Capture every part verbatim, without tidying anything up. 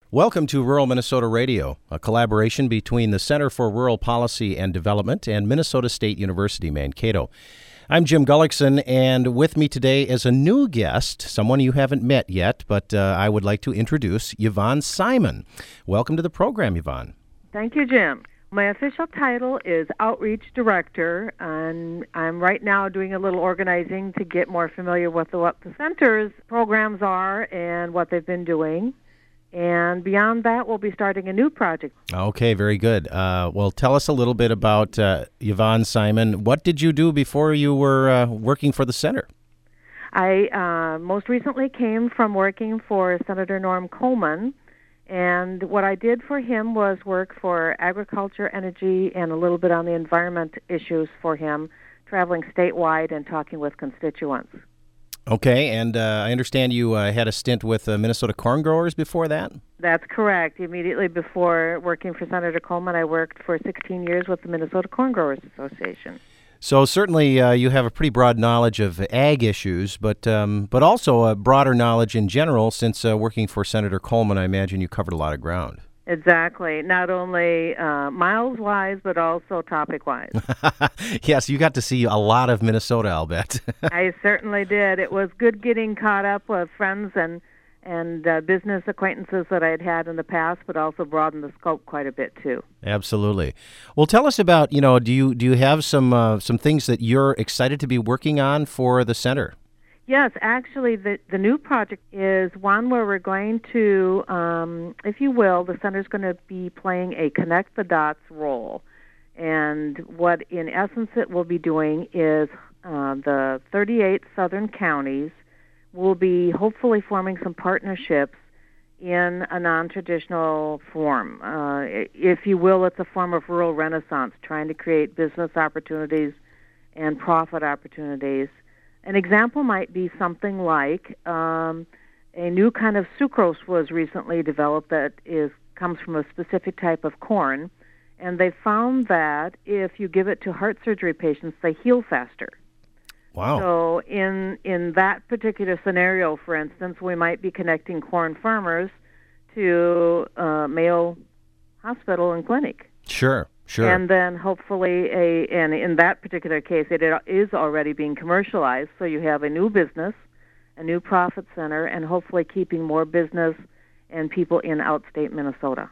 Welcome to Rural Minnesota Radio, a collaboration between the Center for Rural Policy and Development and Minnesota State University, Mankato. I'm Jim Gullickson, and with me today is a new guest, someone you haven't met yet, but uh, I would like to introduce Yvonne Simon. Welcome to the program, Yvonne. Thank you, Jim. My official title is Outreach Director, and I'm right now doing a little organizing to get more familiar with what the Center's programs are and what they've been doing. And beyond that, we'll be starting a new project. Okay, very good. Uh, well, tell us a little bit about uh, Yvonne Simon. What did you do before you were uh, working for the Center? I uh, most recently came from working for Senator Norm Coleman. And what I did for him was work for agriculture, energy, and a little bit on the environment issues for him, traveling statewide and talking with constituents. Okay, and uh, I understand you uh, had a stint with uh, Minnesota Corn Growers before that? That's correct. Immediately before working for Senator Coleman, I worked for sixteen years with the Minnesota Corn Growers Association. So certainly uh, you have a pretty broad knowledge of ag issues, but um, but also a broader knowledge in general since uh, working for Senator Coleman. I imagine you covered a lot of ground. Exactly. Not only uh, miles-wise, but also topic-wise. Yes, you got to see a lot of Minnesota, I'll bet. I certainly did. It was good getting caught up with friends and and uh, business acquaintances that I had had in the past, but also broadened the scope quite a bit too. Absolutely. Well, tell us about, you know, do you do you have some uh, some things that you're excited to be working on for the Center? Yes, actually, the the new project is one where we're going to, um, if you will, the Center's going to be playing a connect the dots role. And what, in essence, it will be doing is uh, the thirty-eight southern counties will be hopefully forming some partnerships in a non-traditional form. Uh, if you will, it's a form of rural renaissance, trying to create business opportunities and profit opportunities. An example might be something like um, a new kind of sucrose was recently developed that is comes from a specific type of corn, and they found that if you give it to heart surgery patients, they heal faster. Wow. So in in that particular scenario, for instance, we might be connecting corn farmers to uh, Mayo Hospital and Clinic. Sure, sure. And then hopefully, a and in that particular case, it is already being commercialized, so you have a new business, a new profit center, and hopefully keeping more business and people in outstate Minnesota.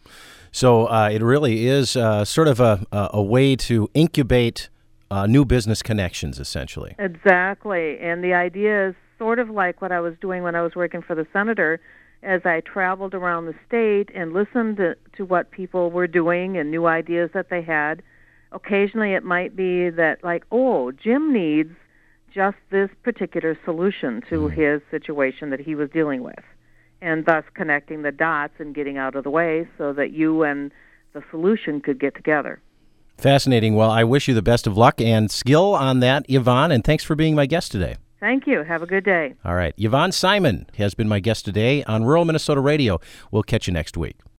So uh, it really is uh, sort of a, a way to incubate Uh, new business connections, essentially. Exactly. And the idea is sort of like what I was doing when I was working for the Senator, as I traveled around the state and listened to, to what people were doing and new ideas that they had. Occasionally it might be that, like, oh, Jim needs just this particular solution to mm. his situation that he was dealing with, and thus connecting the dots and getting out of the way so that you and the solution could get together. Fascinating. Well, I wish you the best of luck and skill on that, Yvonne, and thanks for being my guest today. Thank you. Have a good day. All right. Yvonne Simon has been my guest today on Rural Minnesota Radio. We'll catch you next week.